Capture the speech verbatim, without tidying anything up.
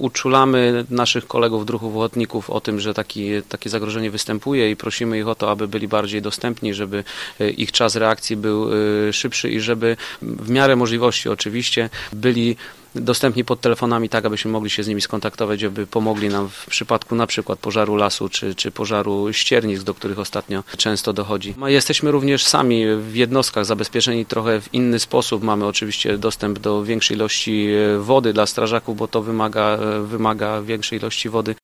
uczulamy naszych kolegów druhów ochotników o tym, że taki, takie zagrożenie występuje i prosimy ich o to, aby byli bardziej dostępni, żeby ich czas reakcji był szybszy i żeby w miarę możliwości oczywiście byli dostępni pod telefonami tak, abyśmy mogli się z nimi skontaktować, aby pomogli nam w przypadku na przykład pożaru lasu czy, czy pożaru ściernisk, do których ostatnio często dochodzi. Jesteśmy również sami w jednostkach zabezpieczeni trochę w inny sposób. Mamy oczywiście dostęp do większej ilości wody dla strażaków, bo to wymaga, wymaga większej ilości wody.